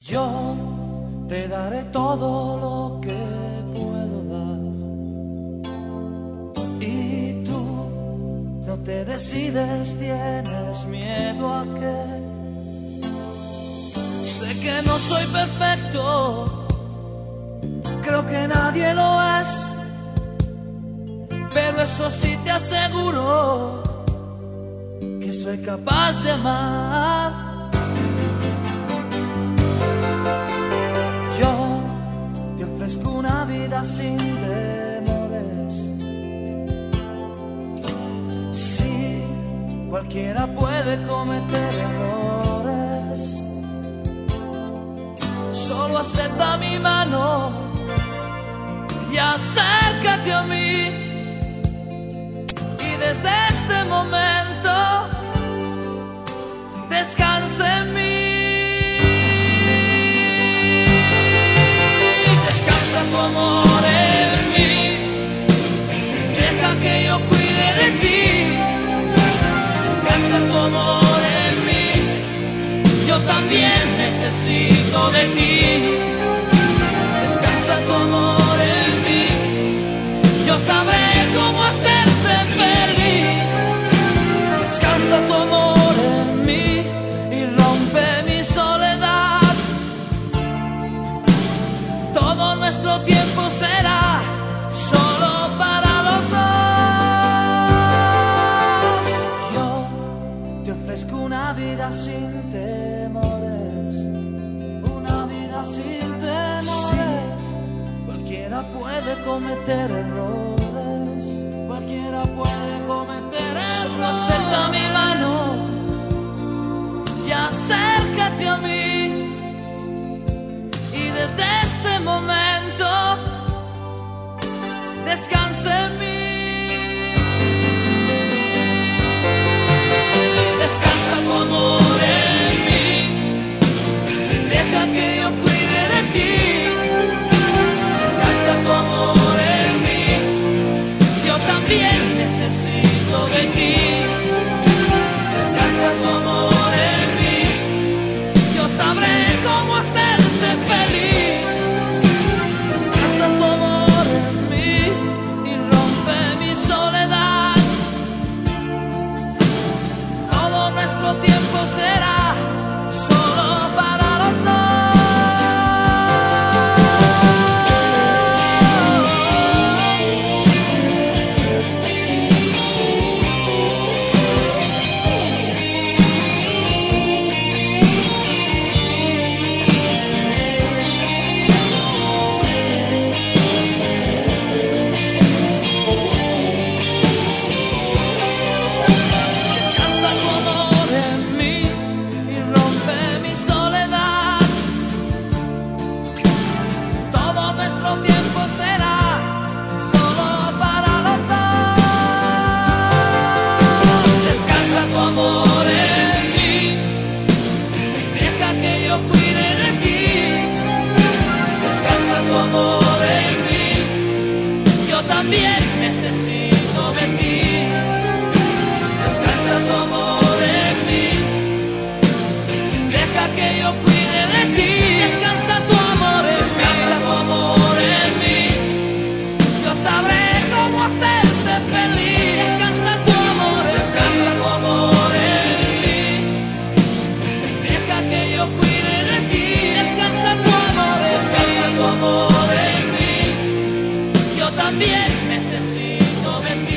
Yo te daré todo lo que puedo dar y tú no te decides, tienes miedo a que. Sé que no soy perfecto, creo que nadie lo es, pero eso sí te aseguro que soy capaz de amar. Yo te ofrezco una vida sin temores. Sí, cualquiera puede cometer errores. Solo acepta mi mano y acércate a mí. Y desde este momento descansa en mí. Tu amor en mí, deja que yo cuide de ti. Descansa tu amor en mí, yo también necesito de ti. Descansa tu amor en mí, yo sabré cómo hacerte feliz. Descansa tu amor en mí y rompe mi soledad. Todo nuestro tiempo será solo para los dos. Yo te ofrezco una vida sin temores, una vida sin temores. Sí, cualquiera puede cometer errores, cualquiera puede cometer errores. Solo acepta mi mano y acércate a mí. Y desde este momento descansa en mí. Descansa tu amor en mí, deja que yo cuide de ti. Descansa tu amor en mí, yo también necesito de ti. Descansa tu amor en mí, yo sabré cómo hacerte feliz. Descansa tu amor en mí y rompe mi soledad. Todo nuestro tiempo será solo para los dos. También necesito de ti. Descansa tu amor en mí, deja que yo cuide de ti. Descansa tu amor en mí, descansa tu amor en mí, yo sabré cómo hacerte feliz. Descansa tu amor en mí, deja que yo cuide de ti. Descansa tu amor en mí, yo también necesito de ti.